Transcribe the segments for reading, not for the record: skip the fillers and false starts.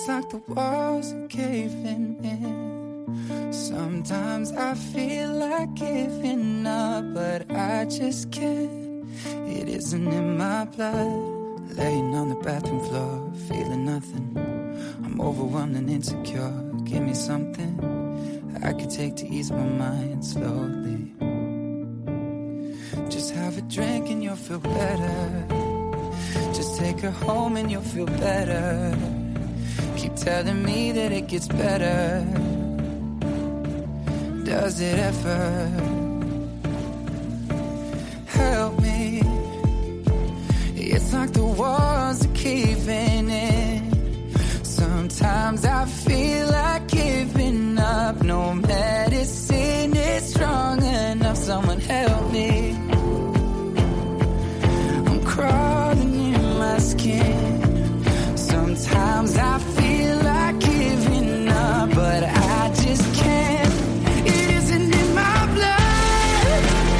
It's like the walls are caving in. Sometimes I feel like giving up, but I just can't. It isn't in my blood. Laying on the bathroom floor, feeling nothing. I'm overwhelmed and insecure. Give me something I could take to ease my mind slowly. Just have a drink and you'll feel better. Just take her home and you'll feel better. Keep telling me that it gets better. Does it ever? Help me. It's like the walls are caving in. Sometimes I feel like giving up. No medicine is strong enough. Someone help me. I'm crawling in my skin. Sometimes I feel like giving up, but I just can't. It isn't in my blood.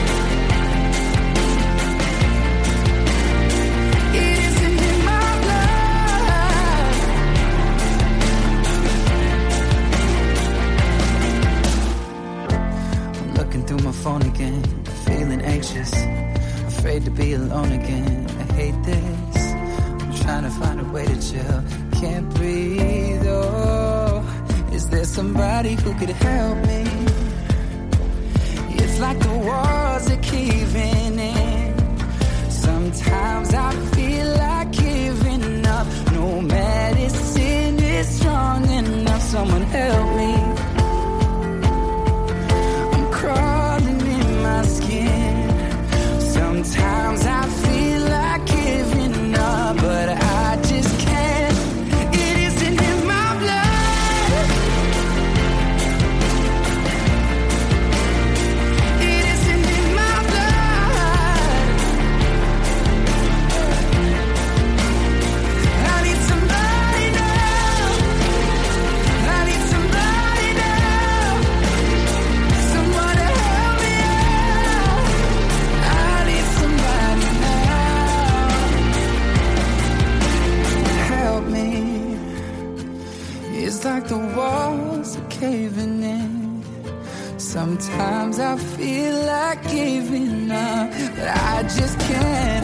It isn't in my blood. I'm looking through my phone again, feeling anxious, afraid to be alone again. I hate this. I'm trying to find a way to chill. Can't breathe, oh. Is there somebody who could help me? It's like the walls are caving in. Sometimes I feel like giving up. No medicine is strong enough. Someone help me. I'm crawling in my skin. Sometimes I feel like giving up, but I just can't. It isn't in my blood. It isn't in my blood. I need somebody now. I need somebody now. Someone to help me out. I need somebody now. Help me. It's like the walls are caving in. Sometimes I feel like giving up, but I just can't.